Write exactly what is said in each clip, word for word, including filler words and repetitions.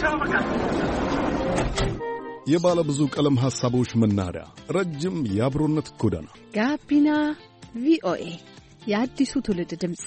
የባለ ብዙ ቀለም ሐሳቦች መናኸሪያ ረጅም የአብሮነት ጎዳና ጋቢና ቪኦኤ የአዲሱ ትውልድ ድምፅ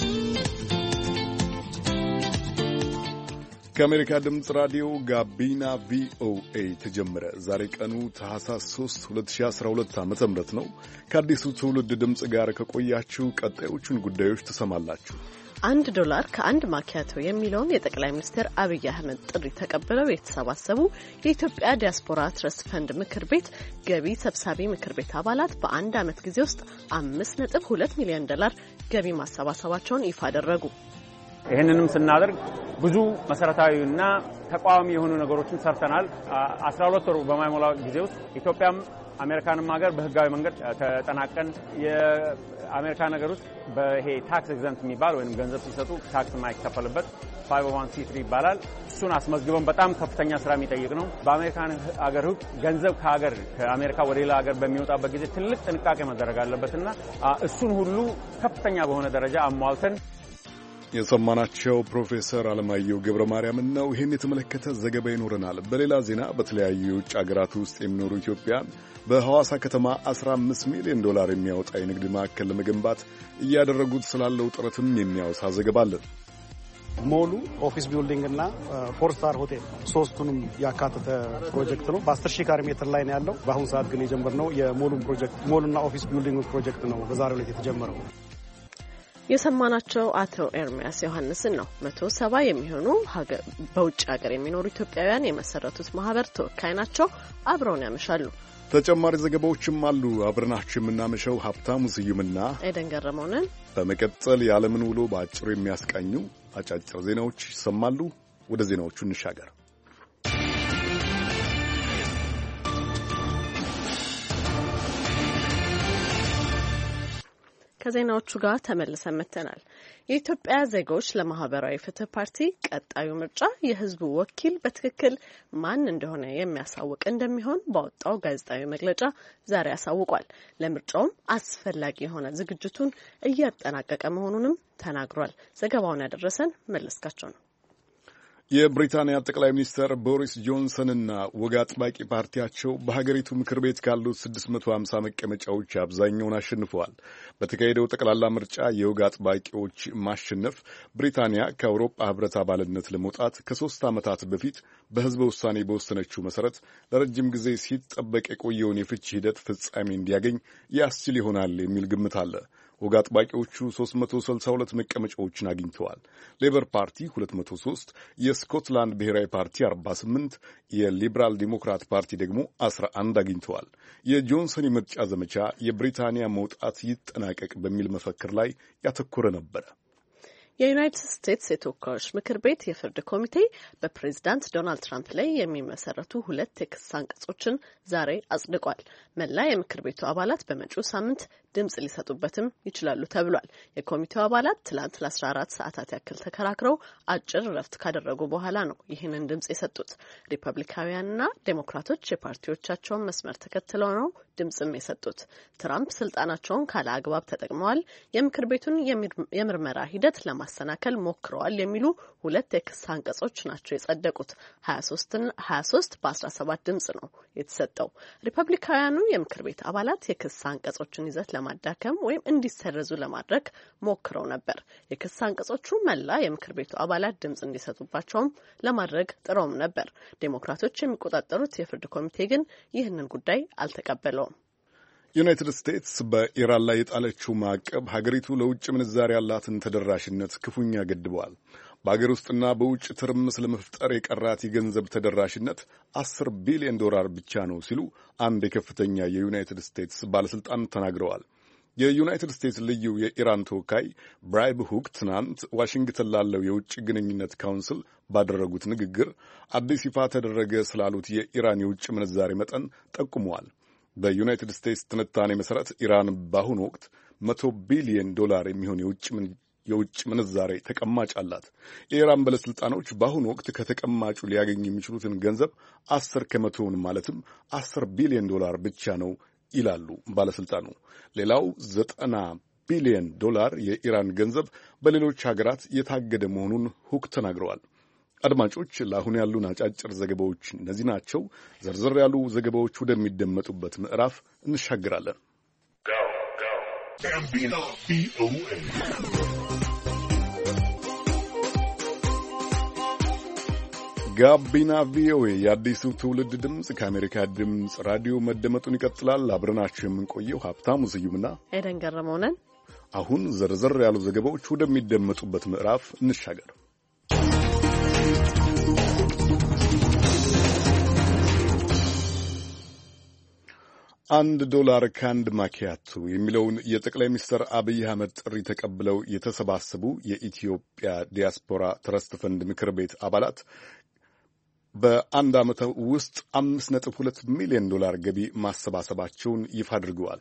ከአሜሪካ ድምፅ ራዲዮ ጋቢና ቪኦኤ ተጀመረ። ዛሬ ቀኑ ታህሳስ ሶስት ሁለት ሺህ አስራ ሁለት ዓ.ም ነው። ከአዲሱ ትውልድ ድምፅ ጋር ከቆያችሁ ቀጣዮቹን ጉዳዮች ትሰማላችሁ። አንድ ዶላር ከአንድ ማኪያቶ የሚለውን የጠቅላይ ሚኒስትር አብይ አህመድ ጥሪ ተቀብለው የተሰባሰቡ የኢትዮጵያ ዲያስፖራ ትረስት ፈንድ ምክር ቤት ገቢ ሰብሳቢ ምክር ቤት አባላት በአንድ ዓመት ጊዜ ውስጥ አምስት ነጥብ ሁለት ሚሊዮን ዶላር ገቢ ማሰባሰባቸውን ይፋ አደረጉ። ይህንንም ስናደርግ ብዙ መሰረታዊና ተቋሚ የሆኑ ነገሮችን ሰርተናል። አስራ ሁለት ወር በማይሞላው ጊዜ ውስጥ ኢትዮጵያም አሜሪካንም ሀገር በህጋዊ መንገድ ተጠናቀን የአሜሪካ ነገር ውስጥ በይሄ ታክስ ኤግዘምፕት የሚባል ወይንም ገንዘብ ሲሰጡ ታክስ የማይከፈልበት ፋይቭ ኦ ዋን ሲ ትሪ ይባላል። እሱን አስመዝግበን በጣም ከፍተኛ ስራ የሚጠይቅ ነው። በአሜሪካን ሀገር ህግ ገንዘብ ከሀገር ከአሜሪካ ወደ ሌላ ሀገር በሚወጣበት ጊዜ ትልቅ ጥንቃቄ መደረግ አለበትና እሱን ሁሉ ከፍተኛ በሆነ ደረጃ አሟልተን የሰማናቸው ፕሮፌሰር አለማየሁ ገብረ ማርያምን ነው። ይህን የተመለከተ ዘገባ ይኖረናል። በሌላ ዜና በተለያዩ የውጭ ሀገራት ውስጥ የሚኖሩ ኢትዮጵያን በሐዋሳ ከተማ አስራ አምስት ሚሊዮን ዶላር የሚያወጣ የንግድ ማዕከል ለመገንባት እያደረጉት ስላለው ጥረትም የሚያወሳ ዘገባ አለን። ሞሉ ኦፊስ ቢልዲንግ እና ፎር ስታር ሆቴል ሶስቱንም ያካተተ ፕሮጀክት ነው። በአስር ሺህ ካሬ ሜትር ላይ ነው ያለው። በአሁኑ ሰዓት ግን የጀመርነው የሞሉን ፕሮጀክት ሞሉና ኦፊስ ቢልዲንግ ፕሮጀክት ነው በዛሬው ዕለት የተጀመረው። የሰማናቸው አቶ ኤርሚያስ ዮሐንስን ነው። መቶ ሰባ የሚሆኑ በውጭ ሀገር የሚኖሩ ኢትዮጵያውያን የመሰረቱት ማህበር ተወካይ ናቸው። አብረውን ያመሻሉ። ተጨማሪ ዘገባዎችም አሉ። አብረናችሁ የምናመሸው ሀብታሙ ስዩምና ኤደን ገረመው ነን። በመቀጠል የዓለምን ውሎ በአጭሩ የሚያስቃኙ አጫጭር ዜናዎች ይሰማሉ። ወደ ዜናዎቹ እንሻገር። ከዜናዎቹ ጋር ተመልሰን መጥተናል። የኢትዮጵያ ዜጎች ለማህበራዊ ፍትህ ፓርቲ ቀጣዩ ምርጫ የህዝቡ ወኪል በትክክል ማን እንደሆነ የሚያሳውቅ እንደሚሆን ባወጣው ጋዜጣዊ መግለጫ ዛሬ አሳውቋል። ለምርጫውም አስፈላጊ የሆነ ዝግጅቱን እያጠናቀቀ መሆኑንም ተናግሯል። ዘገባውን ያደረሰን መለስካቸው ነው። የብሪታንያ ጠቅላይ ሚኒስትር ቦሪስ ጆንሰንና ወግ አጥባቂ ፓርቲያቸው በሀገሪቱ ምክር ቤት ካሉት ስድስት መቶ ሀምሳ መቀመጫዎች አብዛኛውን አሸንፈዋል። በተካሄደው ጠቅላላ ምርጫ የወግ አጥባቂዎች ማሸነፍ ብሪታንያ ከአውሮፓ ህብረት አባልነት ለመውጣት ከሶስት ዓመታት በፊት በህዝበ ውሳኔ በወሰነችው መሰረት ለረጅም ጊዜ ሲጠበቅ የቆየውን የፍቺ ሂደት ፍጻሜ እንዲያገኝ ያስችል ይሆናል የሚል ግምት አለ። ወግ አጥባቂዎቹ ሶስት መቶ ስልሳ ሁለት መቀመጫዎችን አግኝተዋል። ሌበር ፓርቲ ሁለት መቶ ሶስት፣ የስኮትላንድ ብሔራዊ ፓርቲ አርባ ስምንት፣ የሊበራል ዲሞክራት ፓርቲ ደግሞ አስራ አንድ አግኝተዋል። የጆንሰን የምርጫ ዘመቻ የብሪታንያ መውጣት ይጠናቀቅ በሚል መፈክር ላይ ያተኮረ ነበረ። የዩናይትድ ስቴትስ የተወካዮች ምክር ቤት የፍርድ ኮሚቴ በፕሬዝዳንት ዶናልድ ትራምፕ ላይ የሚመሰረቱ ሁለት የክስ አንቀጾችን ዛሬ አጽድቋል። መላ የምክር ቤቱ አባላት በመጪው ሳምንት ድምጽ ሊሰጡበትም ይችላሉ ተብሏል። የኮሚቴው አባላት ትላንት ለአስራ አራት ሰዓታት ያክል ተከራክረው አጭር ረፍት ካደረጉ በኋላ ነው ይህንን ድምጽ የሰጡት። ሪፐብሊካውያንና ዴሞክራቶች የፓርቲዎቻቸውን መስመር ተከትለው ነው ድምጽም የሰጡት። ትራምፕ ስልጣናቸውን ካለ አግባብ ተጠቅመዋል፣ የምክር ቤቱን የምርመራ ሂደት ለማሰናከል ሞክረዋል የሚሉ ሁለት የክስ አንቀጾች ናቸው የጸደቁት። ሀያ ሶስት በአስራ ሰባት ድምጽ ነው የተሰጠው። ሪፐብሊካውያኑ የምክር ቤት አባላት የክስ አንቀጾችን ይዘት ለማዳከም ወይም እንዲሰረዙ ለማድረግ ሞክረው ነበር። የክስ አንቀጾቹ መላ የምክር ቤቱ አባላት ድምጽ እንዲሰጡባቸውም ለማድረግ ጥረውም ነበር። ዴሞክራቶች የሚቆጣጠሩት የፍርድ ኮሚቴ ግን ይህንን ጉዳይ አልተቀበለውም። ዩናይትድ ስቴትስ በኢራን ላይ የጣለችው ማዕቀብ ሀገሪቱ ለውጭ ምንዛሪ ያላትን ተደራሽነት ክፉኛ ገድበዋል። በሀገር ውስጥና በውጭ ትርምስ ለመፍጠር የቀራት የገንዘብ ተደራሽነት አስር ቢሊዮን ዶላር ብቻ ነው ሲሉ አንድ የከፍተኛ የዩናይትድ ስቴትስ ባለስልጣን ተናግረዋል። የዩናይትድ ስቴትስ ልዩ የኢራን ተወካይ ብራይብ ሁክ ትናንት ዋሽንግተን ላለው የውጭ ግንኙነት ካውንስል ባደረጉት ንግግር አዲስ ይፋ ተደረገ ስላሉት የኢራን የውጭ ምንዛሬ መጠን ጠቁመዋል። በዩናይትድ ስቴትስ ትንታኔ መሰረት ኢራን በአሁኑ ወቅት መቶ ቢሊዮን ዶላር የሚሆን የውጭ የውጭ ምንዛሬ ተቀማጭ አላት። የኢራን ባለስልጣኖች በአሁኑ ወቅት ከተቀማጩ ሊያገኙ የሚችሉትን ገንዘብ አስር ከመቶውን ማለትም አስር ቢሊዮን ዶላር ብቻ ነው ይላሉ ባለስልጣኑ። ሌላው ዘጠና ቢሊዮን ዶላር የኢራን ገንዘብ በሌሎች ሀገራት የታገደ መሆኑን ሁክ ተናግረዋል። አድማጮች፣ ለአሁን ያሉን አጫጭር ዘገባዎች እነዚህ ናቸው። ዘርዘር ያሉ ዘገባዎች ወደሚደመጡበት ምዕራፍ እንሻገራለን። ጋቢና ቪኦኤ የአዲሱ ትውልድ ድምፅ ከአሜሪካ ድምፅ ራዲዮ መደመጡን ይቀጥላል። አብረናችሁ የምንቆየው ሀብታሙ ስዩምና ኤደን ገረመው ነን። አሁን ዘርዘር ያሉ ዘገባዎች ወደሚደመጡበት ምዕራፍ እንሻገር። አንድ ዶላር ከአንድ ማኪያቶ የሚለውን የጠቅላይ ሚኒስትር አብይ አህመድ ጥሪ ተቀብለው የተሰባሰቡ የኢትዮጵያ ዲያስፖራ ትረስት ፈንድ ምክር ቤት አባላት በአንድ ዓመት ውስጥ አምስት ነጥብ ሁለት ሚሊዮን ዶላር ገቢ ማሰባሰባቸውን ይፋ አድርገዋል።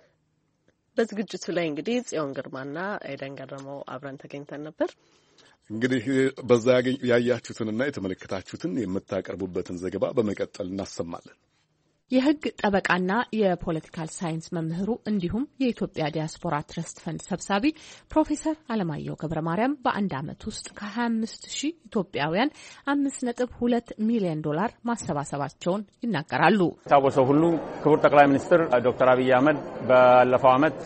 በዝግጅቱ ላይ እንግዲህ ጽዮን ግርማና ኤደን ገረመው አብረን ተገኝተን ነበር። እንግዲህ በዛ ያያችሁትንና የተመለከታችሁትን የምታቀርቡበትን ዘገባ በመቀጠል እናሰማለን። የሕግ ጠበቃና የፖለቲካል ሳይንስ መምህሩ እንዲሁም የኢትዮጵያ ዲያስፖራ ትረስት ፈንድ ሰብሳቢ ፕሮፌሰር አለማየሁ ገብረ ማርያም በአንድ ዓመት ውስጥ ከሀያ አምስት ሺህ ኢትዮጵያውያን አምስት ነጥብ ሁለት ሚሊዮን ዶላር ማሰባሰባቸውን ይናገራሉ። ታወሰው ሁሉ ክቡር ጠቅላይ ሚኒስትር ዶክተር አብይ አህመድ ባለፈው ዓመት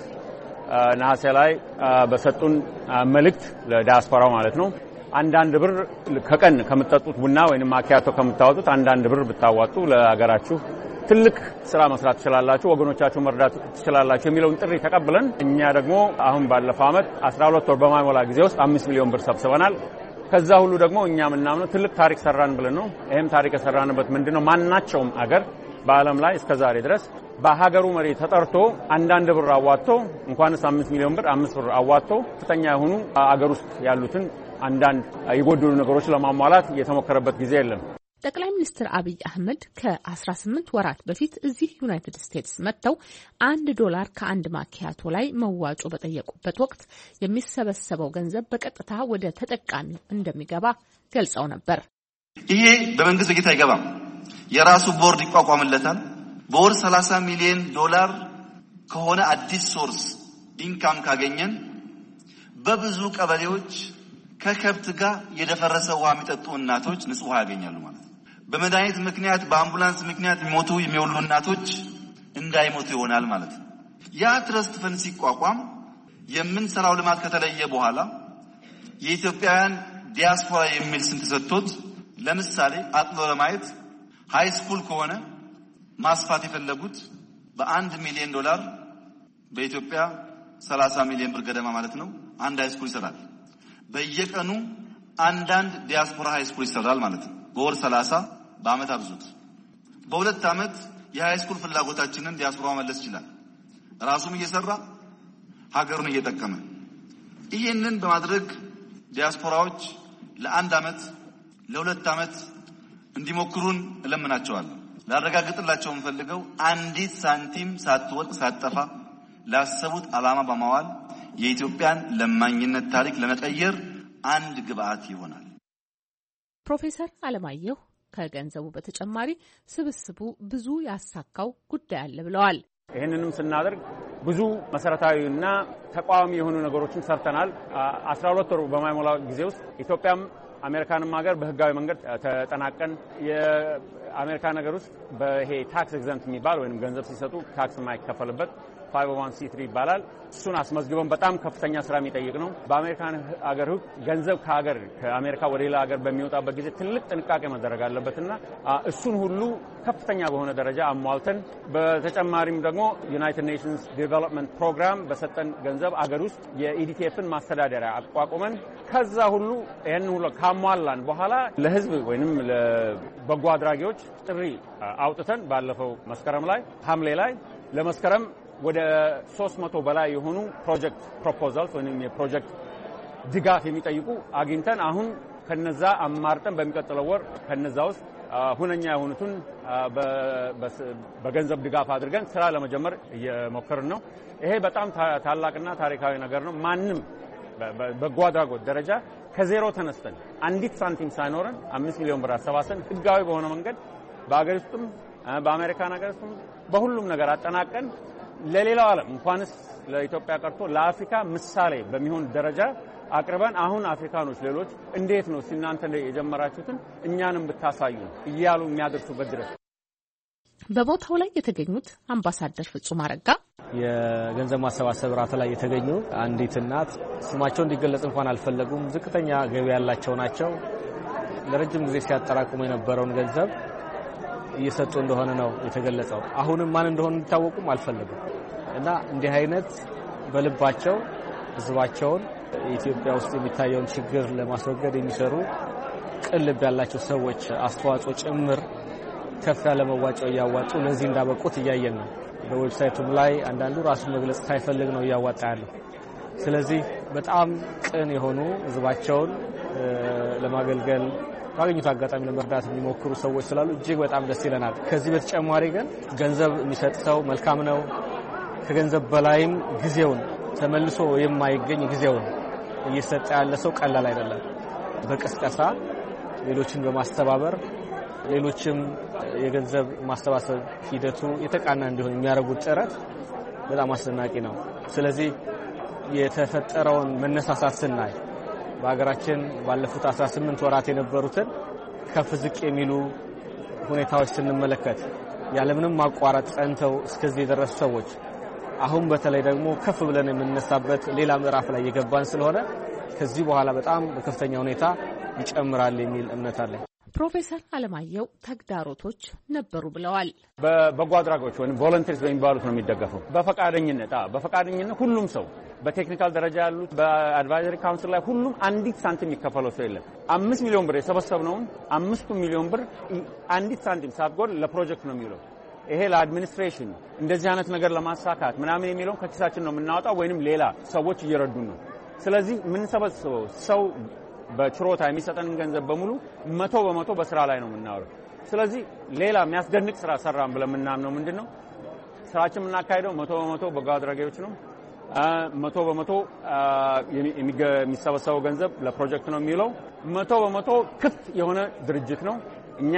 ነሐሴ ላይ በሰጡን መልእክት ለዲያስፖራው ማለት ነው አንዳንድ ብር ከቀን ከምትጠጡት ቡና ወይንም ማኪያቶ ከምታወጡት አንዳንድ ብር ብታዋጡ ለሀገራችሁ ትልቅ ስራ መስራት ትችላላችሁ፣ ወገኖቻችሁ መርዳት ትችላላችሁ የሚለውን ጥሪ ተቀብለን እኛ ደግሞ አሁን ባለፈው ዓመት አስራ ሁለት ወር በማይሞላ ጊዜ ውስጥ አምስት ሚሊዮን ብር ሰብስበናል። ከዛ ሁሉ ደግሞ እኛ ምናምነው ትልቅ ታሪክ ሰራን ብለን ነው። ይሄም ታሪክ የሰራንበት ምንድነው? ማናቸውም አገር በዓለም ላይ እስከዛሬ ድረስ በሀገሩ መሪ ተጠርቶ አንዳንድ ብር አዋጥቶ እንኳንስ አምስት ሚሊዮን ብር አምስት ብር አዋጥቶ ከፍተኛ የሆኑ አገር ውስጥ ያሉትን አንዳንድ የጎደሉ ነገሮች ለማሟላት የተሞከረበት ጊዜ የለም። ጠቅላይ ሚኒስትር አብይ አህመድ ከአስራ ስምንት ወራት በፊት እዚህ ዩናይትድ ስቴትስ መጥተው አንድ ዶላር ከአንድ ማኪያቶ ላይ መዋጮ በጠየቁበት ወቅት የሚሰበሰበው ገንዘብ በቀጥታ ወደ ተጠቃሚው እንደሚገባ ገልጸው ነበር። ይሄ በመንግስት በጀት አይገባም። የራሱ ቦርድ ይቋቋምለታል። በወር ሰላሳ ሚሊዮን ዶላር ከሆነ አዲስ ሶርስ ኢንካም ካገኘን በብዙ ቀበሌዎች ከከብት ጋር የደፈረሰ ውሃ የሚጠጡ እናቶች ንጹህ ውሃ ያገኛሉ ማለት ነው። በመድኃኒት ምክንያት በአምቡላንስ ምክንያት የሚሞቱ የሚወልዱ እናቶች እንዳይሞቱ ይሆናል ማለት ነው። ያ ትረስት ፈንድ ሲቋቋም የምንሰራው ልማት ከተለየ በኋላ የኢትዮጵያውያን ዲያስፖራ የሚል ስም ተሰጥቶት ለምሳሌ አጥሎ ለማየት ሃይ ስኩል ከሆነ ማስፋት የፈለጉት በአንድ ሚሊዮን ዶላር በኢትዮጵያ ሰላሳ ሚሊዮን ብር ገደማ ማለት ነው አንድ ሃይ ስኩል ይሰራል። በየቀኑ አንዳንድ ዲያስፖራ ሃይ ስኩል ይሰራል ማለት ነው። በወር ሰላሳ በአመት አብዙት። በሁለት አመት የሃይ ስኩል ፍላጎታችንን ዲያስፖራ መለስ ይችላል። ራሱም እየሰራ ሀገሩን እየጠቀመ ይሄንን በማድረግ ዲያስፖራዎች ለአንድ አመት ለሁለት አመት እንዲሞክሩን እለምናቸዋለሁ። ላረጋግጥላቸው የምፈልገው አንዲት ሳንቲም ሳትወድቅ ሳትጠፋ ላሰቡት ዓላማ በማዋል የኢትዮጵያን ለማኝነት ታሪክ ለመቀየር አንድ ግብአት ይሆናል። ፕሮፌሰር አለማየሁ ከገንዘቡ በተጨማሪ ስብስቡ ብዙ ያሳካው ጉዳይ አለ ብለዋል። ይህንንም ስናደርግ ብዙ መሰረታዊና ተቋሚ የሆኑ ነገሮችን ሰርተናል። አስራ ሁለት ወር በማይሞላ ጊዜ ውስጥ ኢትዮጵያም አሜሪካንም ሀገር በህጋዊ መንገድ ተጠናቀን የአሜሪካ ነገር ውስጥ በይሄ ታክስ ኤግዘምፕት የሚባል ወይንም ገንዘብ ሲሰጡ ታክስ የማይከፈልበት ፋይቭ ኦ ዋን ሲ ትሪ ይባላል። እሱን አስመዝግበን በጣም ከፍተኛ ስራ የሚጠይቅ ነው። በአሜሪካን ሀገር ህግ ገንዘብ ከሀገር ከአሜሪካ ወደ ሌላ ሀገር በሚወጣበት ጊዜ ትልቅ ጥንቃቄ መደረግ አለበትና እሱን ሁሉ ከፍተኛ በሆነ ደረጃ አሟልተን በተጨማሪም ደግሞ ዩናይትድ ኔሽንስ ዲቨሎፕመንት ፕሮግራም በሰጠን ገንዘብ አገር ውስጥ የኢዲቲኤፍን ማስተዳደሪያ አቋቁመን ከዛ ሁሉ ይሄን ሁሉ ካሟላን በኋላ ለህዝብ ወይንም ለበጎ አድራጊዎች ጥሪ አውጥተን ባለፈው መስከረም ላይ ሐምሌ ላይ ለመስከረም ወደ ሶስት መቶ በላይ የሆኑ ፕሮጀክት ፕሮፖዛልስ ወይንም የፕሮጀክት ድጋፍ የሚጠይቁ አግኝተን አሁን ከነዛ አማርጠን በሚቀጥለው ወር ከነዛ ውስጥ ሁነኛ የሆኑትን በገንዘብ ድጋፍ አድርገን ስራ ለመጀመር እየሞከርን ነው። ይሄ በጣም ታላቅና ታሪካዊ ነገር ነው። ማንም በጎ አድራጎት ደረጃ ከዜሮ ተነስተን አንዲት ሳንቲም ሳይኖረን አምስት ሚሊዮን ብር አሰባሰን ህጋዊ በሆነ መንገድ በአገር ውስጥም በአሜሪካን ሀገር ውስጥም በሁሉም ነገር አጠናቀን ለሌላው ዓለም እንኳንስ ለኢትዮጵያ ቀርቶ ለአፍሪካ ምሳሌ በሚሆን ደረጃ አቅርበን አሁን አፍሪካኖች ሌሎች እንዴት ነው እናንተ የጀመራችሁትን እኛንም ብታሳዩ እያሉ የሚያደርሱበት ድረስ በቦታው ላይ የተገኙት አምባሳደር ፍጹም አረጋ የገንዘብ ማሰባሰብ ራት ላይ የተገኙ አንዲት እናት ስማቸው እንዲገለጽ እንኳን አልፈለጉም። ዝቅተኛ ገቢ ያላቸው ናቸው። ለረጅም ጊዜ ሲያጠራቅሙ የነበረውን ገንዘብ እየሰጡ እንደሆነ ነው የተገለጸው። አሁንም ማን እንደሆነ እንዲታወቁም አልፈለጉም እና እንዲህ አይነት በልባቸው ህዝባቸውን ኢትዮጵያ ውስጥ የሚታየውን ችግር ለማስወገድ የሚሰሩ ቅን ልብ ያላቸው ሰዎች አስተዋጽኦ ጭምር ከፍ ያለ መዋጮ እያዋጡ ለዚህ እንዳበቁት እያየን ነው። በዌብሳይቱም ላይ አንዳንዱ ራሱን መግለጽ ሳይፈልግ ነው እያዋጣ ያለው። ስለዚህ በጣም ቅን የሆኑ ህዝባቸውን ለማገልገል ባገኙት አጋጣሚ ለመርዳት የሚሞክሩ ሰዎች ስላሉ እጅግ በጣም ደስ ይለናል። ከዚህ በተጨማሪ ግን ገንዘብ የሚሰጥ ሰው መልካም ነው። ከገንዘብ በላይም ጊዜውን ተመልሶ የማይገኝ ጊዜውን እየሰጠ ያለ ሰው ቀላል አይደለም። በቅስቀሳ ሌሎችን በማስተባበር ሌሎችም የገንዘብ ማስተባሰብ ሂደቱ የተቃና እንዲሆን የሚያደርጉት ጥረት በጣም አስደናቂ ነው። ስለዚህ የተፈጠረውን መነሳሳት ስናይ በአገራችን ባለፉት አስራ ስምንት ወራት የነበሩትን ከፍ ዝቅ የሚሉ ሁኔታዎች ስንመለከት ያለምንም ማቋረጥ ጸንተው እስከዚህ የደረሱ ሰዎች አሁን በተለይ ደግሞ ከፍ ብለን የምንነሳበት ሌላ ምዕራፍ ላይ የገባን ስለሆነ ከዚህ በኋላ በጣም በከፍተኛ ሁኔታ ይጨምራል የሚል እምነት አለኝ። ፕሮፌሰር አለማየሁ ተግዳሮቶች ነበሩ ብለዋል። በበጎ አድራጎች ወይም ቮለንተሪስ በሚባሉት ነው የሚደገፈው። በፈቃደኝነት አዎ በፈቃደኝነት ሁሉም ሰው በቴክኒካል ደረጃ ያሉት በአድቫይዘሪ ካውንስል ላይ ሁሉም አንዲት ሳንቲም የሚከፈለው ሰው የለም። አምስት ሚሊዮን ብር የሰበሰብነውን አምስቱ ሚሊዮን ብር አንዲት ሳንቲም ሳትጎል ለፕሮጀክት ነው የሚውለው። ይሄ ለአድሚኒስትሬሽን እንደዚህ አይነት ነገር ለማሳካት ምናምን የሚለው ከኪሳችን ነው የምናወጣው ወይንም ሌላ ሰዎች እየረዱን ነው። ስለዚህ ምን ሰበስበው ሰው በችሮታ የሚሰጠንን ገንዘብ በሙሉ መቶ በመቶ በስራ ላይ ነው የምናወራው። ስለዚህ ሌላ የሚያስደንቅ ስራ ሰራን ብለን የምናምነው ምንድነው ስራችን የምናካሄደው መቶ በመቶ በጎ አድራጊዎች ነው። መቶ በመቶ የሚሰበሰበው ገንዘብ ለፕሮጀክት ነው የሚለው። መቶ በመቶ ክፍት የሆነ ድርጅት ነው። እኛ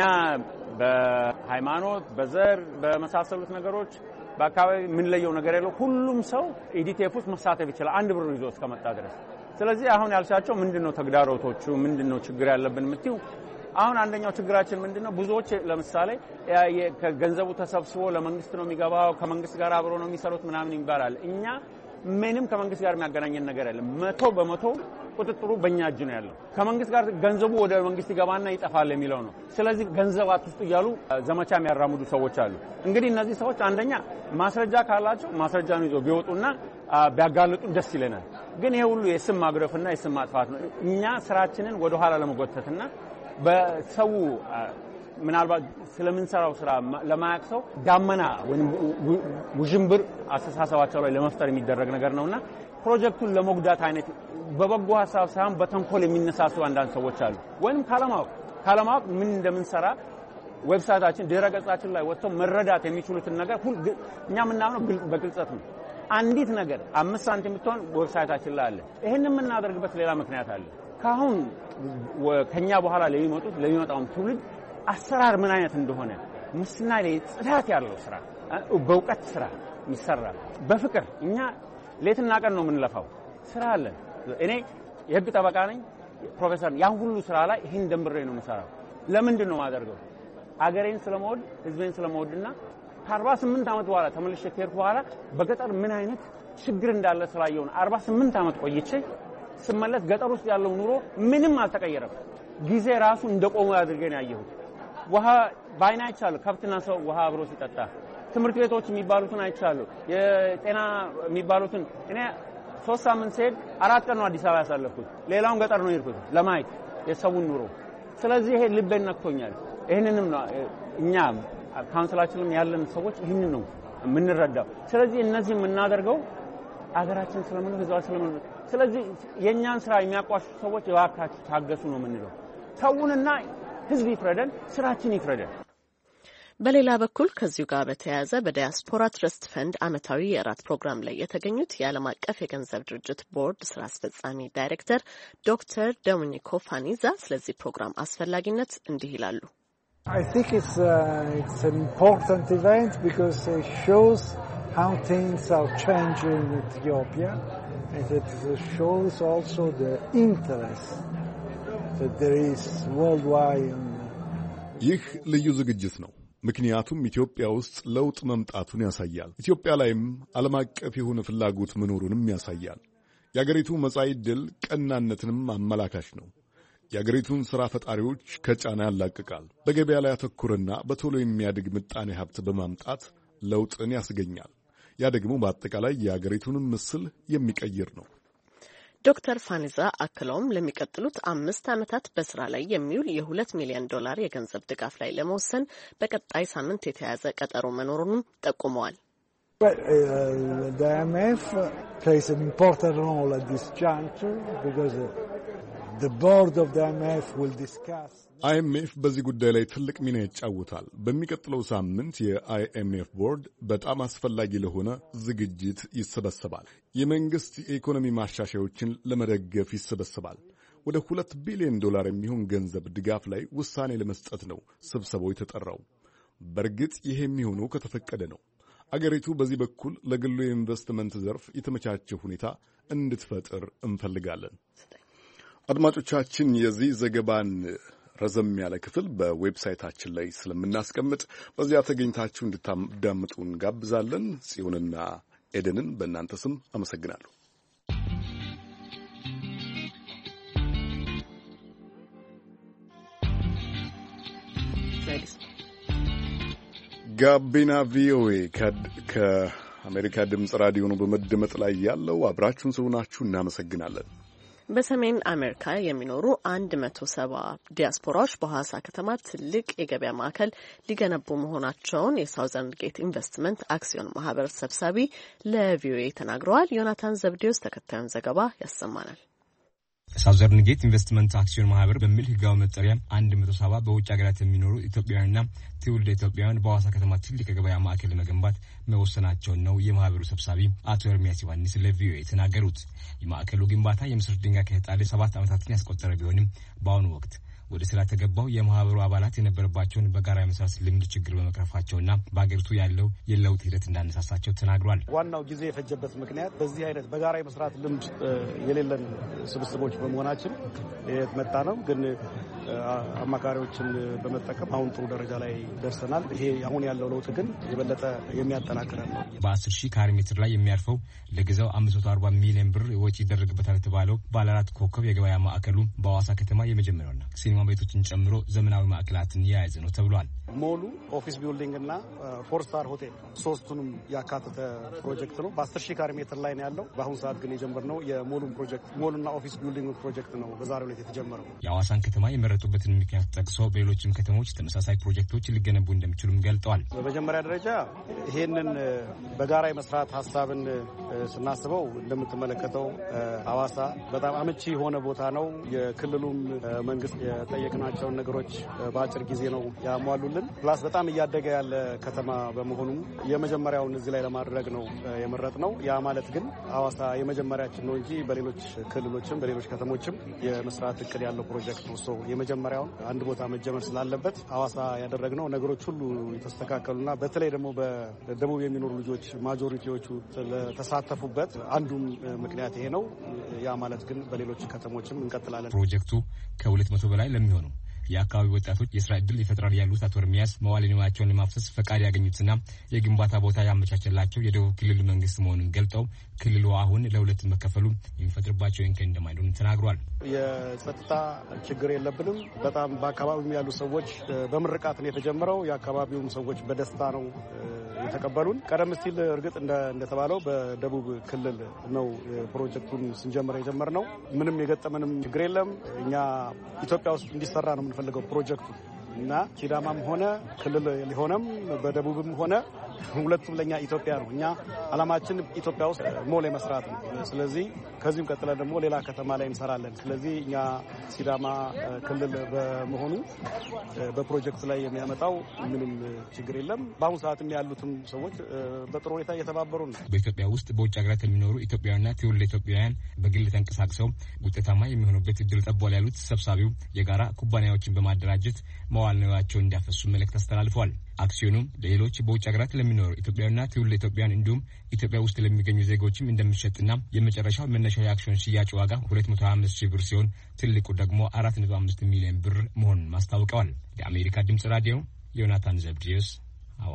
በሃይማኖት በዘር በመሳሰሉት ነገሮች በአካባቢ ምን ለየው ነገር ያለው ሁሉም ሰው ኢዲቲኤፍ ውስጥ መሳተፍ ይችላል አንድ ብር ይዞ እስከመጣ ድረስ። ስለዚህ አሁን ያልሻቸው ምንድነው ተግዳሮቶቹ ምንድነው ችግር ያለብን ምትዩ? አሁን አንደኛው ችግራችን ምንድነው ብዙዎች ለምሳሌ ከገንዘቡ ተሰብስቦ ለመንግስት ነው የሚገባው ከመንግስት ጋር አብሮ ነው የሚሰሩት ምናምን ይባላል። እኛ ምንም ከመንግስት ጋር የሚያገናኘን ነገር የለም። መቶ በመቶ ቁጥጥሩ በእኛ እጅ ነው ያለው። ከመንግስት ጋር ገንዘቡ ወደ መንግስት ይገባና ይጠፋል የሚለው ነው። ስለዚህ ገንዘብ አትስጡ እያሉ ዘመቻ የሚያራምዱ ሰዎች አሉ። እንግዲህ እነዚህ ሰዎች አንደኛ ማስረጃ ካላቸው ማስረጃን ይዘው ቢወጡና ቢያጋልጡ ደስ ይለናል። ግን ይሄ ሁሉ የስም ማግረፍና የስም ማጥፋት ነው። እኛ ስራችንን ወደ ኋላ ለመጎተትና በሰው ምናልባት ስለምንሰራው ስራ ለማያቅ ሰው ዳመና ወይም ውዥንብር አስተሳሰባቸው ላይ ለመፍጠር የሚደረግ ነገር ነውና ፕሮጀክቱን ለመጉዳት አይነት በበጎ ሐሳብ ሳይሆን በተንኮል የሚነሳሱ አንዳንድ ሰዎች አሉ። ወይም ካለማወቅ ካለማወቅ ምን እንደምንሰራ ዌብሳይታችን ድረገጻችን ላይ ወጥተው መረዳት የሚችሉትን ነገር ሁሉ እኛ ምናምነው በግልጽት ነው። አንዲት ነገር አምስት ሳንቲም ብትሆን ዌብሳይታችን ላይ አለ። ይሄን የምናደርግበት ሌላ ምክንያት አለ። ካሁን ከኛ በኋላ ለሚመጡት ለሚመጣው ትውልድ አሰራር ምን አይነት እንደሆነ ሙስና ላይ ጽዳት ያለው ስራ በእውቀት ስራ የሚሰራ በፍቅር እኛ ሌትና ቀን ነው የምንለፋው ስራ አለ። እኔ የህግ ጠበቃ ነኝ ፕሮፌሰር ያን ሁሉ ስራ ላይ ይሄን ደምብሬ ነው የምሰራው። ለምንድን ነው ማደርገው? አገሬን ስለመወድ ህዝቤን ስለመወድና ከአርባ ስምንት ዓመት በኋላ ተመልሼ ከሄድኩ በኋላ በገጠር ምን አይነት ችግር እንዳለ ስላየው ነው። አርባ ስምንት ዓመት ቆይቼ ስመለስ ገጠር ውስጥ ያለው ኑሮ ምንም አልተቀየረም። ጊዜ ራሱ እንደቆመ አድርገን ያየሁት ውሃ ባይና አይቻለሁ። ከብትና ሰው ውሃ አብሮ ሲጠጣ ትምህርት ቤቶች የሚባሉትን አይቻለሁ። የጤና የሚባሉትን እኔ ሶስት ሳምንት ስሄድ አራት ቀን ነው አዲስ አበባ ያሳለፍኩት። ሌላውን ገጠር ነው የሄድኩት ለማየት የሰውን ኑሮ። ስለዚህ ይሄ ልቤን ነክቶኛል። ይሄንንም ነው እኛ ካውንስላችንም ያለን ሰዎች ይሄንን ነው የምንረዳው። ስለዚህ እነዚህ የምናደርገው አገራችን ስለምን ህዝባ ስለምን ስለዚህ የኛን ስራ የሚያቋሹ ሰዎች እባካችሁ ታገሱ ነው የምንለው። ተውንና ህዝብ ይፍረደን፣ ስራችን ይፍረደን። በሌላ በኩል ከዚሁ ጋር በተያያዘ በዲያስፖራ ትረስት ፈንድ ዓመታዊ የራት ፕሮግራም ላይ የተገኙት የዓለም አቀፍ የገንዘብ ድርጅት ቦርድ ስራ አስፈጻሚ ዳይሬክተር ዶክተር ዶሚኒኮ ፋኒዛ ስለዚህ ፕሮግራም አስፈላጊነት እንዲህ ይላሉ። I think it's uh, it's an important event because it shows how things are changing in Ethiopia and it shows also the interest that there is worldwide. ይህ ልዩ ዝግጅት ነው። ምክንያቱም ኢትዮጵያ ውስጥ ለውጥ መምጣቱን ያሳያል። ኢትዮጵያ ላይም ዓለም አቀፍ የሆነ ፍላጎት መኖሩንም ያሳያል። የአገሪቱ መጻኢ ዕድል ቀናነትንም አመላካች ነው። የአገሪቱን ሥራ ፈጣሪዎች ከጫና ያላቅቃል። በገበያ ላይ ያተኩርና በቶሎ የሚያድግ ምጣኔ ሀብት በማምጣት ለውጥን ያስገኛል። ያ ደግሞ በአጠቃላይ የአገሪቱንም ምስል የሚቀይር ነው። ዶክተር ፋኒዛ አክለውም ለሚቀጥሉት አምስት ዓመታት በስራ ላይ የሚውል የሁለት ሚሊዮን ዶላር የገንዘብ ድጋፍ ላይ ለመወሰን በቀጣይ ሳምንት የተያዘ ቀጠሮ መኖሩንም ጠቁመዋል። The I M F plays an important role at this juncture because the board of the I M F will discuss. አይ ኤም ኤፍ በዚህ ጉዳይ ላይ ትልቅ ሚና ይጫወታል። በሚቀጥለው ሳምንት የአይ ኤም ኤፍ ቦርድ በጣም አስፈላጊ ለሆነ ዝግጅት ይሰበሰባል። የመንግስት የኢኮኖሚ ማሻሻያዎችን ለመደገፍ ይሰበሰባል። ወደ ሁለት ቢሊዮን ዶላር የሚሆን ገንዘብ ድጋፍ ላይ ውሳኔ ለመስጠት ነው ስብሰባው የተጠራው። በእርግጥ ይሄ የሚሆነው ከተፈቀደ ነው። አገሪቱ በዚህ በኩል ለግሉ የኢንቨስትመንት ዘርፍ የተመቻቸ ሁኔታ እንድትፈጥር እንፈልጋለን። አድማጮቻችን የዚህ ዘገባን ረዘም ያለ ክፍል በዌብሳይታችን ላይ ስለምናስቀምጥ በዚያ ተገኝታችሁ እንድታዳምጡ እንጋብዛለን። ጽዮንና ኤደንን በእናንተ ስም አመሰግናለሁ። ጋቢና ቪኦኤ ከአሜሪካ ድምፅ ራዲዮ ነው በመደመጥ ላይ ያለው። አብራችሁን ስለሆናችሁ እናመሰግናለን። በሰሜን አሜሪካ የሚኖሩ አንድ መቶ ሰባ ዲያስፖራዎች በሐዋሳ ከተማ ትልቅ የገበያ ማዕከል ሊገነቡ መሆናቸውን የሳውዘርን ጌት ኢንቨስትመንት አክሲዮን ማህበር ሰብሳቢ ለቪኦኤ ተናግረዋል። ዮናታን ዘብዴዎስ ተከታዩን ዘገባ ያሰማናል። ሳውዘርን ጌት ኢንቨስትመንት አክሲዮን ማህበር በሚል ህጋዊ መጠሪያ አንድ መቶ ሰባ በውጭ ሀገራት የሚኖሩ ኢትዮጵያውያንና ትውልደ ኢትዮጵያውያን በሐዋሳ ከተማ ትልቅ የገበያ ማዕከል ለመገንባት መወሰናቸውን ነው የማህበሩ ሰብሳቢ አቶ ኤርሚያስ ዮሐንስ ለቪኦኤ የተናገሩት። የማዕከሉ ግንባታ የመሰረት ድንጋይ ከተጣለ ሰባት ዓመታትን ያስቆጠረ ቢሆንም በአሁኑ ወቅት ወደ ስራ ተገባው የማህበሩ አባላት የነበረባቸውን በጋራ መስራት ልምድ ችግር በመቅረፋቸውና በአገሪቱ ያለው የለውጥ ሂደት እንዳነሳሳቸው ተናግሯል። ዋናው ጊዜ የፈጀበት ምክንያት በዚህ አይነት በጋራ መስራት ልምድ የሌለን ስብስቦች በመሆናችን የመጣ ነው። ግን አማካሪዎችን በመጠቀም አሁን ጥሩ ደረጃ ላይ ደርሰናል። ይሄ አሁን ያለው ለውጥ ግን የበለጠ የሚያጠናክረን ነው። በአስር ሺህ ካሬ ሜትር ላይ የሚያርፈው ለጊዜው አምስት መቶ አርባ ሚሊዮን ብር ወጪ ይደረግበታል የተባለው ባለ አራት ኮከብ የገበያ ማዕከሉ በሐዋሳ ከተማ የመጀመሪያው ነው። ሲኒማ ቤቶችን ጨምሮ ዘመናዊ ማዕከላትን የያዘ ነው ተብሏል። ሞሉ፣ ኦፊስ ቢልዲንግ እና ፎር ስታር ሆቴል ሶስቱንም ያካተተ ፕሮጀክት ነው። በአስር ሺህ ካሬ ሜትር ላይ ነው ያለው። በአሁኑ ሰዓት ግን የጀመርነው የሞሉን ፕሮጀክት ሞሉና ኦፊስ ቢልዲንግ ፕሮጀክት ነው በዛሬው ዕለት የተጀመረው። የሐዋሳን ከተማ የመረጡበትን ምክንያት ጠቅሰው በሌሎችም ከተሞች ተመሳሳይ ፕሮጀክቶች ሊገነቡ እንደሚችሉም ገልጠዋል። በመጀመሪያ ደረጃ ይሄንን በጋራ የመስራት ሀሳብን ስናስበው እንደምትመለከተው ሐዋሳ በጣም አመቺ የሆነ ቦታ ነው። የክልሉም መንግስት የጠየቅናቸውን ነገሮች በአጭር ጊዜ ነው ያሟሉልን። ፕላስ በጣም እያደገ ያለ ከተማ በመሆኑ የመጀመሪያውን እዚህ ላይ ለማድረግ ነው የመረጥነው። ያ ማለት ግን ሐዋሳ የመጀመሪያችን ነው እንጂ በሌሎች ክልሎችም በሌሎች ከተሞችም የመስራት እቅድ ያለው ፕሮጀክት ነው። ሶ የመጀመሪያውን አንድ ቦታ መጀመር ስላለበት ሐዋሳ ያደረግነው ነገሮች ሁሉ የተስተካከሉና በተለይ ደግሞ በደቡብ የሚኖሩ ልጆች ማጆሪቲዎቹ ተሳተፉበት አንዱም ምክንያት ይሄ ነው። ያ ማለት ግን በሌሎች ከተሞችም እንቀጥላለን። ፕሮጀክቱ ከሁለት መቶ በላይ ለሚሆኑ የአካባቢ ወጣቶች የስራ ዕድል ይፈጥራል ያሉት አቶ ኤርሚያስ መዋዕለ ንዋያቸውን ለማፍሰስ ፈቃድ ያገኙትና የግንባታ ቦታ ያመቻቸላቸው የደቡብ ክልል መንግስት መሆኑን ገልጠው ክልሉ አሁን ለሁለት መከፈሉ የሚፈጥርባቸው እንከን እንደማይሆን ተናግሯል። የጸጥታ ችግር የለብንም። በጣም በአካባቢው ያሉ ሰዎች በምርቃት ነው የተጀመረው። የአካባቢውም ሰዎች በደስታ ነው የተቀበሉን። ቀደም ሲል እርግጥ እንደተባለው በደቡብ ክልል ነው ፕሮጀክቱን ስንጀምር የጀመርነው። ምንም የገጠመንም ችግር የለም። እኛ ኢትዮጵያ ውስጥ እንዲሰራ ነው የምንፈልገው ፕሮጀክቱ እና ሲዳማም ሆነ ክልል ሊሆነም በደቡብም ሆነ ሁለቱም ለኛ ኢትዮጵያ ነው። እኛ አላማችን ኢትዮጵያ ውስጥ ሞል መስራት ነው። ስለዚህ ከዚህም ቀጥለ ደግሞ ሌላ ከተማ ላይ እንሰራለን። ስለዚህ እኛ ሲዳማ ክልል በመሆኑ በፕሮጀክት ላይ የሚያመጣው ምንም ችግር የለም። በአሁኑ ሰዓት ያሉትም ሰዎች በጥሩ ሁኔታ እየተባበሩ ነው። በኢትዮጵያ ውስጥ በውጭ ሀገራት የሚኖሩ ኢትዮጵያውያንና ትውልደ ኢትዮጵያውያን በግል ተንቀሳቅሰው ውጤታማ የሚሆኑበት እድል ጠቧል ያሉት ሰብሳቢው የጋራ ኩባንያዎችን በማደራጀት መዋዕለ ንዋያቸውን እንዲያፈሱ መልእክት አስተላልፈዋል። አክሲዮኑም ለሌሎች በውጭ ሀገራት ለሚኖሩ ኢትዮጵያውያንና ትውልደ ኢትዮጵያውያን እንዲሁም ኢትዮጵያ ውስጥ ለሚገኙ ዜጎችም እንደሚሸጥና የመጨረሻው መነሻ የአክሲዮን ሽያጭ ዋጋ ሁለት መቶ ሀያ አምስት ሺህ ብር ሲሆን ትልቁ ደግሞ አራት ነጥብ አምስት ሚሊዮን ብር መሆኑን ማስታወቀዋል። የአሜሪካ ድምጽ ራዲዮ ዮናታን ዘብዲዮስ አዋ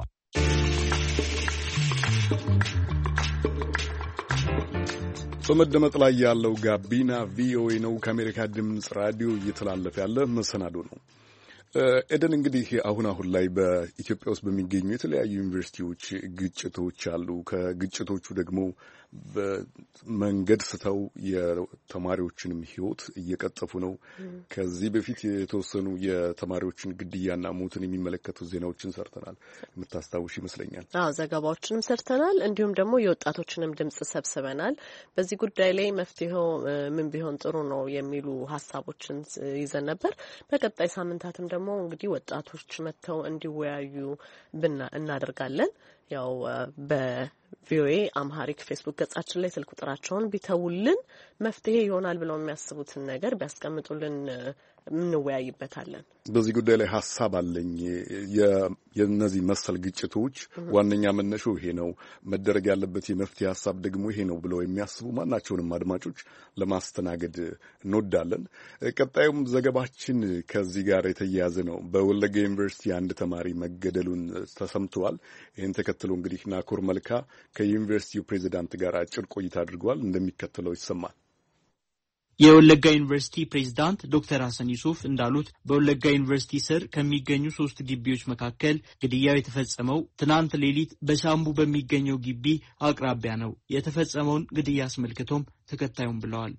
በመደመጥ ላይ ያለው ጋቢና ቪኦኤ ነው። ከአሜሪካ ድምጽ ራዲዮ እየተላለፈ ያለ መሰናዶ ነው። ኤደን እንግዲህ አሁን አሁን ላይ በኢትዮጵያ ውስጥ በሚገኙ የተለያዩ ዩኒቨርሲቲዎች ግጭቶች አሉ። ከግጭቶቹ ደግሞ በመንገድ ስተው የተማሪዎችንም ሕይወት እየቀጠፉ ነው። ከዚህ በፊት የተወሰኑ የተማሪዎችን ግድያና ሞትን የሚመለከቱ ዜናዎችን ሰርተናል። የምታስታውሽ ይመስለኛል። አዎ፣ ዘገባዎችንም ሰርተናል። እንዲሁም ደግሞ የወጣቶችንም ድምጽ ሰብስበናል። በዚህ ጉዳይ ላይ መፍትሄው ምን ቢሆን ጥሩ ነው የሚሉ ሀሳቦችን ይዘን ነበር። በቀጣይ ሳምንታትም ደግሞ እንግዲህ ወጣቶች መጥተው እንዲወያዩ ብና እናደርጋለን። ያው በቪኦኤ አምሃሪክ ፌስቡክ ገጻችን ላይ ስልክ ቁጥራቸውን ቢተውልን መፍትሄ ይሆናል ብለው የሚያስቡትን ነገር ቢያስቀምጡልን እንወያይበታለን። በዚህ ጉዳይ ላይ ሀሳብ አለኝ። የእነዚህ መሰል ግጭቶች ዋነኛ መነሻው ይሄ ነው፣ መደረግ ያለበት የመፍትሄ ሀሳብ ደግሞ ይሄ ነው ብለው የሚያስቡ ማናቸውንም አድማጮች ለማስተናገድ እንወዳለን። ቀጣዩም ዘገባችን ከዚህ ጋር የተያያዘ ነው። በወለጋ ዩኒቨርሲቲ አንድ ተማሪ መገደሉን ተሰምተዋል። ይህን ተከትሎ እንግዲህ ናኮር መልካ ከዩኒቨርሲቲው ፕሬዚዳንት ጋር አጭር ቆይታ አድርገዋል። እንደሚከተለው ይሰማል። የወለጋ ዩኒቨርሲቲ ፕሬዝዳንት ዶክተር ሐሰን ዩሱፍ እንዳሉት በወለጋ ዩኒቨርሲቲ ስር ከሚገኙ ሶስት ግቢዎች መካከል ግድያው የተፈጸመው ትናንት ሌሊት በሻምቡ በሚገኘው ግቢ አቅራቢያ ነው። የተፈጸመውን ግድያ አስመልክቶም ተከታዩም ብለዋል።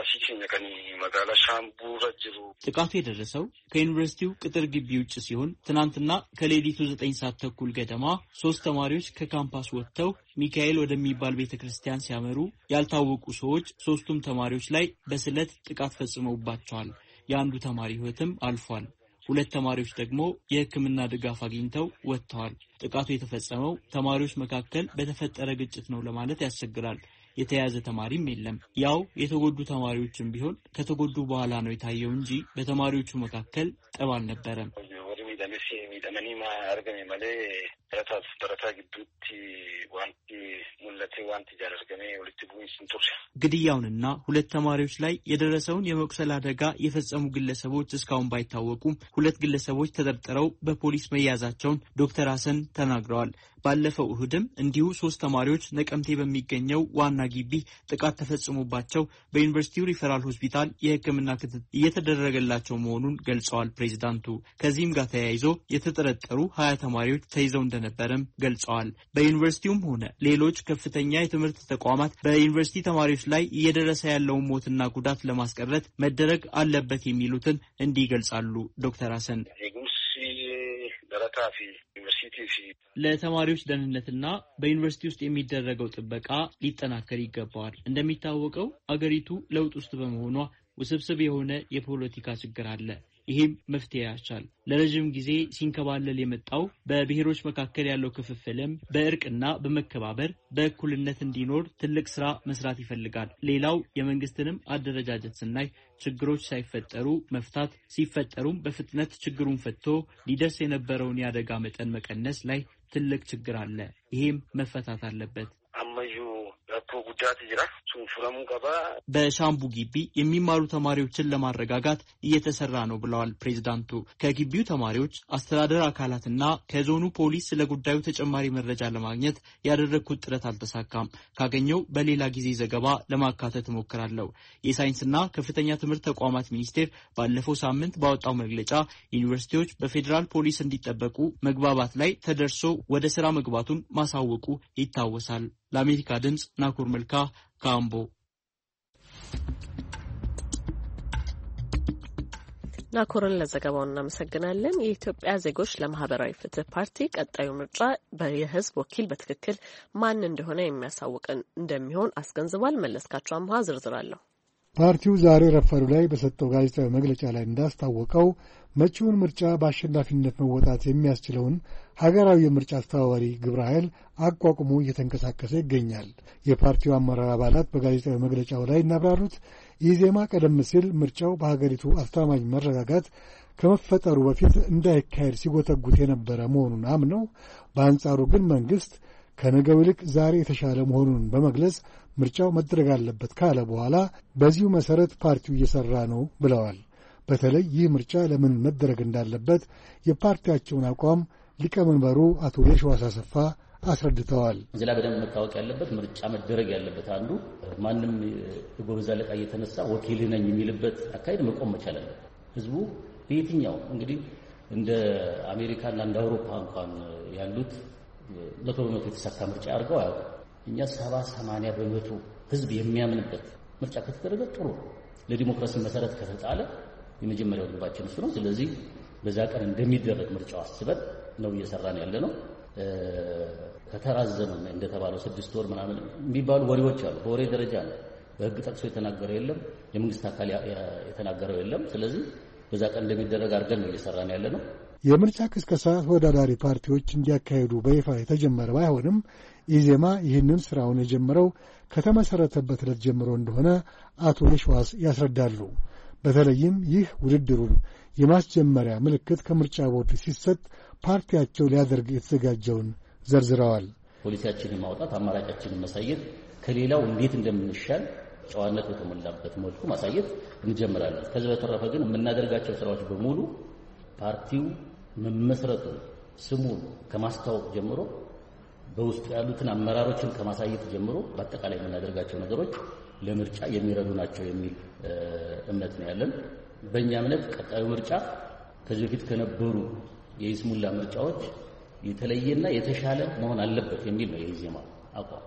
ጥቃቱ የደረሰው ከዩኒቨርሲቲው ቅጥር ግቢ ውጭ ሲሆን ትናንትና ከሌሊቱ ዘጠኝ ሰዓት ተኩል ገደማ ሶስት ተማሪዎች ከካምፓስ ወጥተው ሚካኤል ወደሚባል ቤተክርስቲያን ሲያመሩ ያልታወቁ ሰዎች ሶስቱም ተማሪዎች ላይ በስለት ጥቃት ፈጽመውባቸዋል። የአንዱ ተማሪ ሕይወትም አልፏል። ሁለት ተማሪዎች ደግሞ የሕክምና ድጋፍ አግኝተው ወጥተዋል። ጥቃቱ የተፈጸመው ተማሪዎች መካከል በተፈጠረ ግጭት ነው ለማለት ያስቸግራል። የተያዘ ተማሪም የለም። ያው የተጎዱ ተማሪዎችም ቢሆን ከተጎዱ በኋላ ነው የታየው እንጂ በተማሪዎቹ መካከል ጠብ አልነበረም። ግድያውንና ሁለት ተማሪዎች ላይ የደረሰውን የመቁሰል አደጋ የፈጸሙ ግለሰቦች እስካሁን ባይታወቁም ሁለት ግለሰቦች ተጠርጥረው በፖሊስ መያዛቸውን ዶክተር ሐሰን ተናግረዋል። ባለፈው እሁድም እንዲሁ ሶስት ተማሪዎች ነቀምቴ በሚገኘው ዋና ግቢ ጥቃት ተፈጽሞባቸው በዩኒቨርሲቲው ሪፈራል ሆስፒታል የሕክምና ክትትል እየተደረገላቸው መሆኑን ገልጸዋል ፕሬዝዳንቱ። ከዚህም ጋር ተያይዞ የተጠረጠሩ ሀያ ተማሪዎች ተይዘው እንደነበረም ገልጸዋል። በዩኒቨርሲቲውም ሆነ ሌሎች ከፍተኛ የትምህርት ተቋማት በዩኒቨርሲቲ ተማሪዎች ላይ እየደረሰ ያለውን ሞትና ጉዳት ለማስቀረት መደረግ አለበት የሚሉትን እንዲህ ይገልጻሉ ዶክተር ሐሰን። ለተማሪዎች ደህንነትና በዩኒቨርሲቲ ውስጥ የሚደረገው ጥበቃ ሊጠናከር ይገባዋል። እንደሚታወቀው አገሪቱ ለውጥ ውስጥ በመሆኗ ውስብስብ የሆነ የፖለቲካ ችግር አለ። ይሄም መፍትሄ ያቻል። ለረጅም ጊዜ ሲንከባለል የመጣው በብሔሮች መካከል ያለው ክፍፍልም በእርቅና በመከባበር በእኩልነት እንዲኖር ትልቅ ስራ መስራት ይፈልጋል። ሌላው የመንግስትንም አደረጃጀት ስናይ ችግሮች ሳይፈጠሩ መፍታት፣ ሲፈጠሩም በፍጥነት ችግሩን ፈትቶ ሊደርስ የነበረውን የአደጋ መጠን መቀነስ ላይ ትልቅ ችግር አለ። ይሄም መፈታት አለበት። በሻምቡ ግቢ የሚማሩ ተማሪዎችን ለማረጋጋት እየተሰራ ነው ብለዋል ፕሬዝዳንቱ። ከግቢው ተማሪዎች፣ አስተዳደር አካላትና ከዞኑ ፖሊስ ስለ ጉዳዩ ተጨማሪ መረጃ ለማግኘት ያደረግኩት ጥረት አልተሳካም። ካገኘው በሌላ ጊዜ ዘገባ ለማካተት እሞክራለሁ። የሳይንስና ከፍተኛ ትምህርት ተቋማት ሚኒስቴር ባለፈው ሳምንት ባወጣው መግለጫ ዩኒቨርሲቲዎች በፌዴራል ፖሊስ እንዲጠበቁ መግባባት ላይ ተደርሶ ወደ ስራ መግባቱን ማሳወቁ ይታወሳል። ለአሜሪካ ድምጽ ናኮር መልካ ካምቦ። ናኮርን ለዘገባው እናመሰግናለን። የኢትዮጵያ ዜጎች ለማህበራዊ ፍትህ ፓርቲ ቀጣዩ ምርጫ የህዝብ ወኪል በትክክል ማን እንደሆነ የሚያሳውቅ እንደሚሆን አስገንዝቧል። መለስካቸው አምሃ ዝርዝር አለው። ፓርቲው ዛሬ ረፋዱ ላይ በሰጠው ጋዜጣዊ መግለጫ ላይ እንዳስታወቀው መጪውን ምርጫ በአሸናፊነት መወጣት የሚያስችለውን ሀገራዊ የምርጫ አስተባባሪ ግብረ ኃይል አቋቁሞ እየተንቀሳቀሰ ይገኛል። የፓርቲው አመራር አባላት በጋዜጣዊ መግለጫው ላይ እናብራሩት ኢዜማ ቀደም ሲል ምርጫው በሀገሪቱ አስተማማኝ መረጋጋት ከመፈጠሩ በፊት እንዳይካሄድ ሲጎተጉት የነበረ መሆኑን አምነው፣ በአንጻሩ ግን መንግስት ከነገው ይልቅ ዛሬ የተሻለ መሆኑን በመግለጽ ምርጫው መደረግ አለበት ካለ በኋላ በዚሁ መሰረት ፓርቲው እየሰራ ነው ብለዋል። በተለይ ይህ ምርጫ ለምን መደረግ እንዳለበት የፓርቲያቸውን አቋም ሊቀመንበሩ አቶ የሺዋስ አሰፋ አስረድተዋል። እዚህ ላይ በደንብ መታወቅ ያለበት ምርጫ መደረግ ያለበት አንዱ ማንም ጎበዝ አለቃ እየተነሳ ወኪል ነኝ የሚልበት አካሄድ መቆም መቻል አለበት። ህዝቡ በየትኛው እንግዲህ እንደ አሜሪካና እንደ አውሮፓ እንኳን ያሉት መቶ በመቶ የተሳካ ምርጫ አድርገው አያውቁም። እኛ ሰባ ሰማንያ በመቶ ህዝብ የሚያምንበት ምርጫ ከተደረገ ጥሩ ለዲሞክራሲ መሰረት ከተጣለ የመጀመሪያው ግባችን እሱ ነው። ስለዚህ በዛ ቀን እንደሚደረግ ምርጫው አስበን ነው እየሰራን ያለ ነው። ከተራዘመ እንደተባለው ስድስት ወር ምናምን የሚባሉ ወሬዎች አሉ። በወሬ ደረጃ ነው። በህግ ጠቅሶ የተናገረ የለም፣ የመንግስት አካል የተናገረው የለም። ስለዚህ በዛ ቀን እንደሚደረግ አድርገን ነው እየሰራን ያለ ነው። የምርጫ ቅስቀሳ ተወዳዳሪ ፓርቲዎች እንዲያካሄዱ በይፋ የተጀመረ ባይሆንም ኢዜማ ይህንን ስራውን የጀመረው ከተመሰረተበት ዕለት ጀምሮ እንደሆነ አቶ የሺዋስ ያስረዳሉ። በተለይም ይህ ውድድሩን የማስጀመሪያ ምልክት ከምርጫ ቦርድ ሲሰጥ ፓርቲያቸው ሊያደርግ የተዘጋጀውን ዘርዝረዋል። ፖሊሲያችንን ማውጣት፣ አማራጫችንን ማሳየት፣ ከሌላው እንዴት እንደምንሻል ጨዋነት በተሞላበት መልኩ ማሳየት እንጀምራለን። ከዚህ በተረፈ ግን የምናደርጋቸው ስራዎች በሙሉ ፓርቲው መመስረቱን ስሙን ከማስተዋወቅ ጀምሮ በውስጡ ያሉትን አመራሮችን ከማሳየት ጀምሮ በአጠቃላይ የምናደርጋቸው ነገሮች ለምርጫ የሚረዱ ናቸው የሚል እምነት ነው ያለን። በእኛ እምነት ቀጣዩ ምርጫ ከዚህ በፊት ከነበሩ የይስሙላ ምርጫዎች የተለየና የተሻለ መሆን አለበት የሚል ነው የኢዜማ አቋም።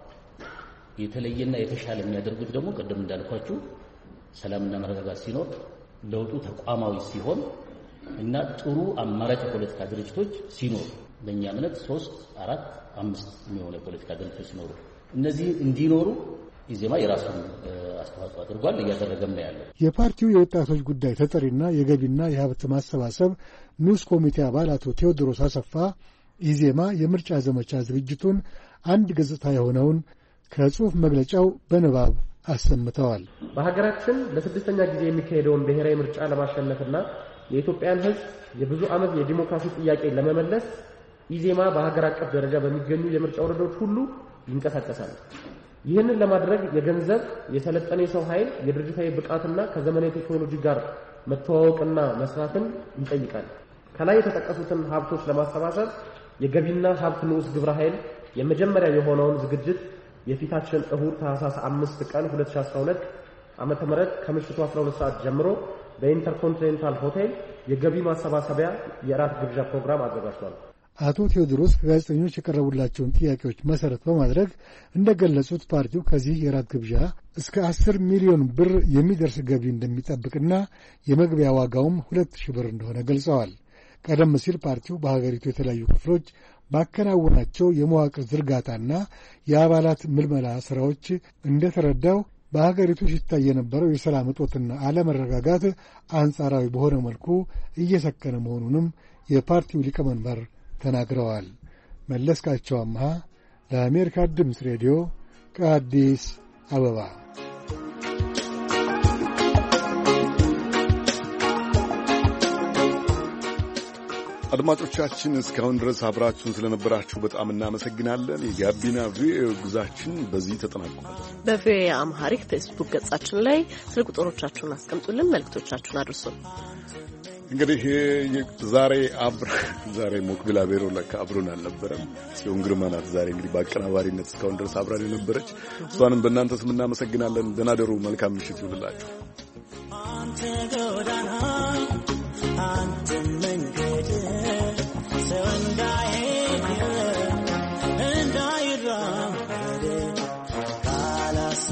የተለየና የተሻለ የሚያደርጉት ደግሞ ቀደም እንዳልኳችሁ ሰላምና መረጋጋት ሲኖር፣ ለውጡ ተቋማዊ ሲሆን እና ጥሩ አማራጭ የፖለቲካ ድርጅቶች ሲኖሩ፣ በእኛ እምነት ሶስት አራት አምስት የሚሆኑ የፖለቲካ ድርጅቶች ሲኖሩ፣ እነዚህ እንዲኖሩ ኢዜማ የራሱን አስተዋጽኦ አድርጓል፣ እያደረገም ነው ያለው። የፓርቲው የወጣቶች ጉዳይ ተጠሪና የገቢና የሀብት ማሰባሰብ ንዑስ ኮሚቴ አባል አቶ ቴዎድሮስ አሰፋ ኢዜማ የምርጫ ዘመቻ ዝግጅቱን አንድ ገጽታ የሆነውን ከጽሑፍ መግለጫው በንባብ አሰምተዋል። በሀገራችን ለስድስተኛ ጊዜ የሚካሄደውን ብሔራዊ ምርጫ ለማሸነፍና የኢትዮጵያን ሕዝብ የብዙ ዓመት የዲሞክራሲ ጥያቄ ለመመለስ ኢዜማ በሀገር አቀፍ ደረጃ በሚገኙ የምርጫ ወረዳዎች ሁሉ ይንቀሳቀሳል። ይህንን ለማድረግ የገንዘብ፣ የሰለጠነ የሰው ኃይል፣ የድርጅታዊ ብቃትና ከዘመናዊ ቴክኖሎጂ ጋር መተዋወቅና መስራትን ይጠይቃል። ከላይ የተጠቀሱትን ሀብቶች ለማሰባሰብ የገቢና ሀብት ንዑስ ግብረ ኃይል የመጀመሪያ የሆነውን ዝግጅት የፊታችን እሁድ ታህሳስ አምስት ቀን ሁለት ሺህ አስራ ሁለት ዓመተ ምህረት ከምሽቱ አስራ ሁለት ሰዓት ጀምሮ በኢንተርኮንቲኔንታል ሆቴል የገቢ ማሰባሰቢያ የራት ግብዣ ፕሮግራም አዘጋጅቷል። አቶ ቴዎድሮስ ከጋዜጠኞች የቀረቡላቸውን ጥያቄዎች መሰረት በማድረግ እንደገለጹት ፓርቲው ከዚህ የራት ግብዣ እስከ አስር ሚሊዮን ብር የሚደርስ ገቢ እንደሚጠብቅና የመግቢያ ዋጋውም ሁለት ሺህ ብር እንደሆነ ገልጸዋል። ቀደም ሲል ፓርቲው በሀገሪቱ የተለያዩ ክፍሎች ባከናወናቸው የመዋቅር ዝርጋታና የአባላት ምልመላ ሥራዎች እንደተረዳው በሀገሪቱ ሲታይ የነበረው የሰላም እጦትና አለመረጋጋት አንጻራዊ በሆነ መልኩ እየሰከነ መሆኑንም የፓርቲው ሊቀመንበር ተናግረዋል። መለስካቸው አምሃ ለአሜሪካ ድምፅ ሬዲዮ ከአዲስ አበባ። አድማጮቻችን እስካሁን ድረስ አብራችሁን ስለነበራችሁ በጣም እናመሰግናለን። የጋቢና ቪኦኤ ጉዟችን በዚህ ተጠናቋል። በቪኦኤ አምሃሪክ ፌስቡክ ገጻችን ላይ ስልክ ቁጥሮቻችሁን አስቀምጡልን፣ መልእክቶቻችሁን አድርሱን። እንግዲህ ዛሬ አብረ ዛሬ ሞክቢላ ቤሮ ለካ አብሮን አልነበረም። ጽዮን ግርማ ናት ዛሬ እንግዲህ በአቀናባሪነት እስካሁን ድረስ አብራን የነበረች። እሷንም በእናንተ ስም እናመሰግናለን። ደህና ደሩ። መልካም ምሽት ይሁንላችሁ። አንተ ጎዳና አንተ መንገድ ሰው እንዳይሄድ እንዳይራመድ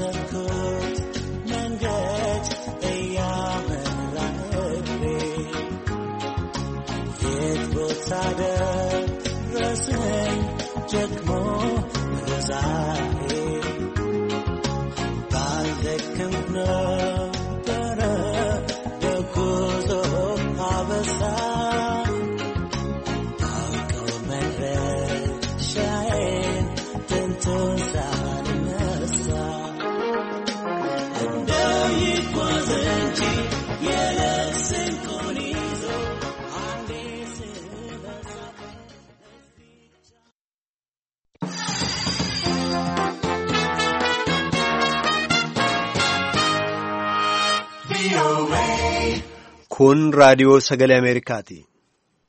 ካላሰብኩት መንገድ እያመራህ ታደረሰኝ ጀግሞ ዛሬ ባልደክም ነበረ የጉዞ አበሳ አውቀው መድረሻዬን ጥንቱን ሳልነሳ እንደው ይጓዝ እንጂ የዕለት ስንቁን ይዞ አንዴ ስበሳ Kun raadiyoo sagalee Ameerikaati.